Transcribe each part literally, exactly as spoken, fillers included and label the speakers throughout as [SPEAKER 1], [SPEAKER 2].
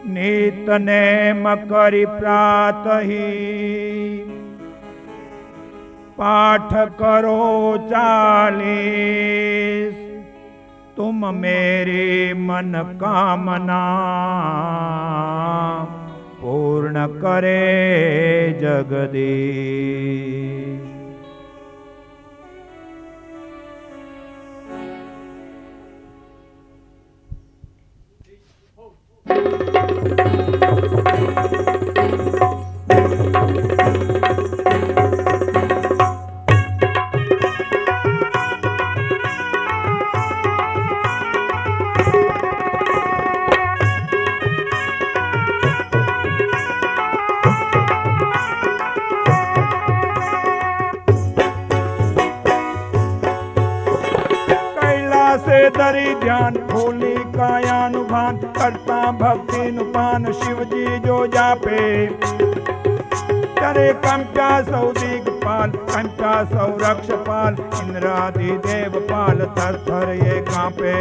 [SPEAKER 1] नीत नेम करि प्रातहि पाठ करो चालीस, तुम मेरी मन कामना पूर्ण करे जगदीश। दरी ध्यान भूली कायानुभान, करता भक्ति नुपान शिव जी जो जापे। करे कंचा सौ दिगपाल, कंचा सौ रक्षपाल, इंद्रादि देवपाल थर थर ये कांपे।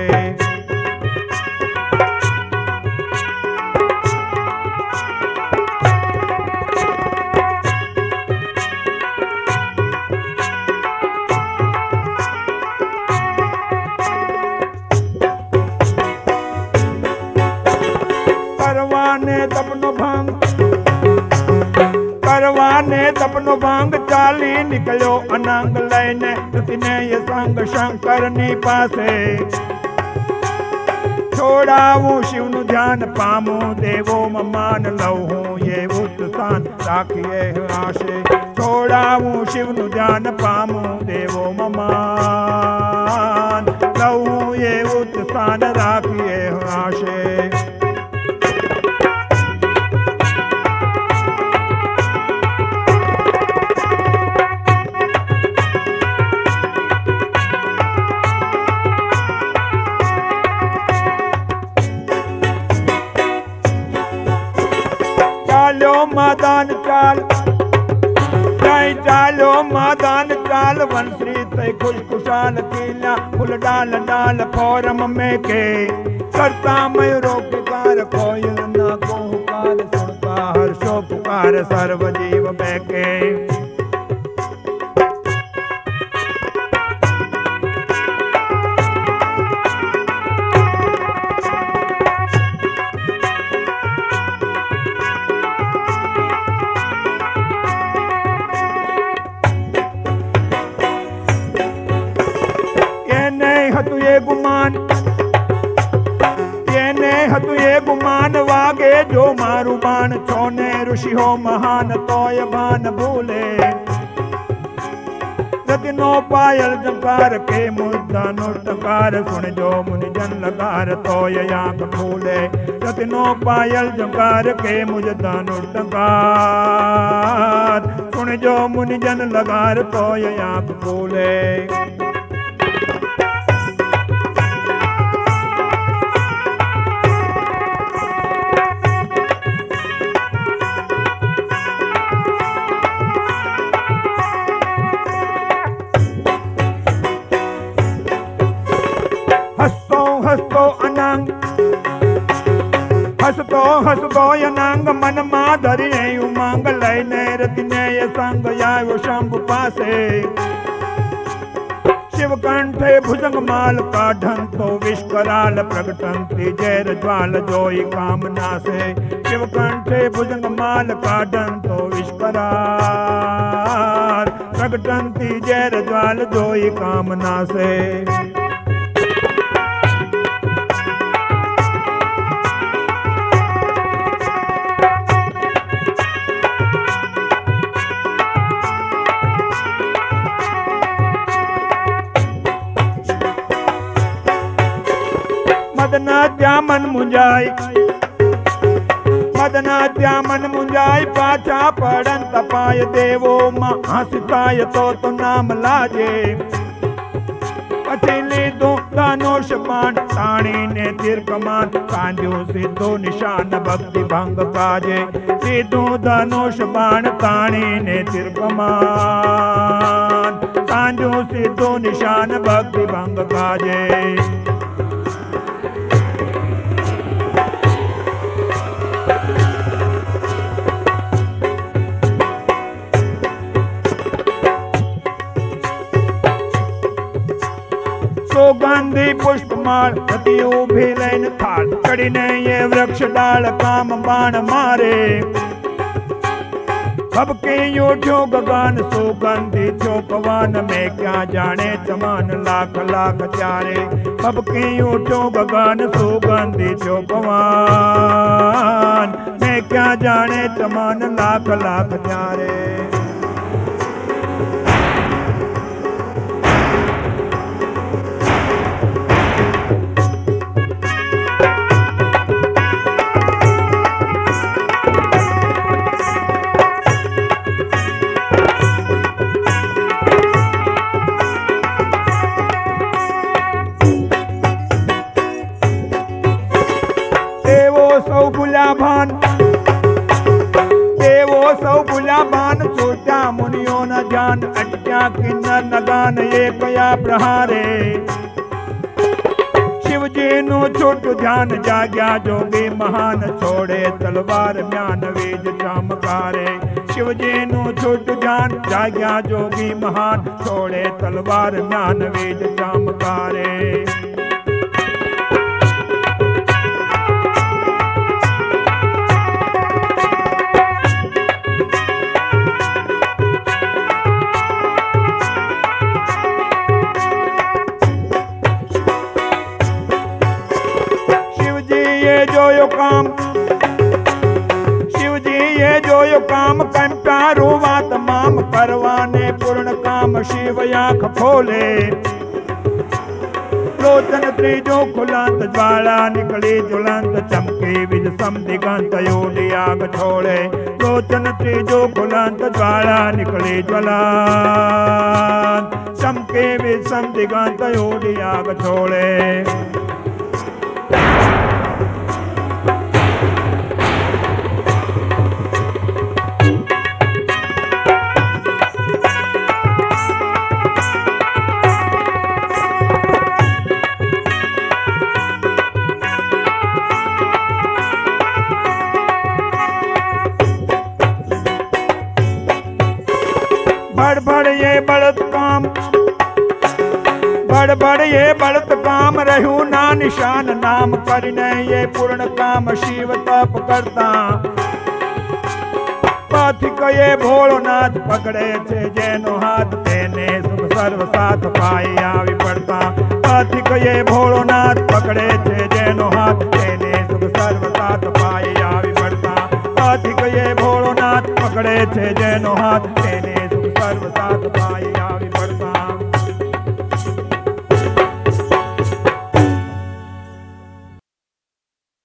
[SPEAKER 1] करवाने तपनो भांग चाली निकलो अनंग लैने, तिने ये संग शंकर नी पासे। छोड़ावू शिव नु ध्यान पामू, देवो मान लहू ये उत्सान राखिए आशे। छोड़ावू शिव नु ध्यान पामू, देवो मान लहू ये उत्सान राखिए आशे। मैदान चाल जय चालो मैदान चाल, वंश्री ते खुश खुशाल कीला फुल डाल डाल फोरम में के। करता मयूरो पुकार कोई न को पुकार, सुनता हर्षो पुकार सर्व जीव बैके। गुमान ये ने हतु ये गुमान वागे जो मारू बाण, छोने ऋषि हो महान तोय भान भूले। रत्नो पायल जंकार के मुद्दा नोटकार, सुन जो मुनि जन लगार तोय आंख भूले। रत्नो पायल जंकार के मुद्दा नोटकार, सुन जो मुनि जन लगार तोय आंख भूले। हसतो अनंग हसतो हसतो अनंग, मन माधरी उमंग लैने रतिने ये संग आयो शंभु पासे। शिव कंठे भुजंग माल काढ़न तो विष्कराल, प्रगटंती जैर ज्वाल जोई कामना से। शिव कंठे भुजंग माल काढ़न तो विष्कराल, प्रगटंती जैर ज्वाल जोई कामना से। मदनाद्या मन मुंजाई, मदनाद्या मन मुंजाई, पाछा पड़न तपाय देवो महासिताय तो तो नाम लाजे। पछेली दो दानोश बाण, ताणी ने तीर कमान, कांजो सिद्धो निशान भक्ति भंग काजे। सिद्धो दानोश बाण, ताणी ने तीर कमान, कांजो सिद्धो निशान भक्ति भंग काजे। सती ऊभी लैन थाल चढ़ीने ये वृक्ष डाल काम बाण मारे सबके उठ्यो गगन सुगंधी थो पवन में क्या जाने चमन लाख लाख चारे सबके उठ्यो गगन सुगंधी थो पवन में क्या जाने चमन लाख लाख चारे। सौ गुलाबान देवो सौ गुलाबान सोचा मुनियो न जान अटक्या किन्नर नगान ये कया प्रहारे शिव जी नु छुट ध्यान जाग्या जोगी महान छोड़े तलवार म्यान वेज चमकारे शिव जी नु छुट ध्यान जाग्या जोगी महान छोड़े तलवार म्यान वेज चमकारे। जो यो काम शिव जी ये जो यो काम कंप्यारो वात माम करवाने पूर्ण काम शिव आँख खोले लोचन त्रिजो खुलंत ज्वाला निकली ज्वलंत चमके विज सम दिगंत योनि आग छोड़े लोचन त्रिजो खुलंत ज्वाला निकली ज्वलंत चमके विज सम दिगंत योनि आग छोड़े। बड़ बड़ ये बड़त काम बड़ बड़ ये बड़त काम रहू ना निशान नाम करने ये पूर्ण काम शिव तप करता पाथिक ये भोलोनाथ पकड़े थे जैनो हाथ तेने सुख सर्व साथ पाई आवी पड़ता पाथिक ये भोलोनाथ पकड़े थे जैनो हाथ तेने सुख सर्व साथ पाई आवी पड़ता पाथिक ये भोलोनाथ पकड़े थे जैनो हाथ तेने सर्व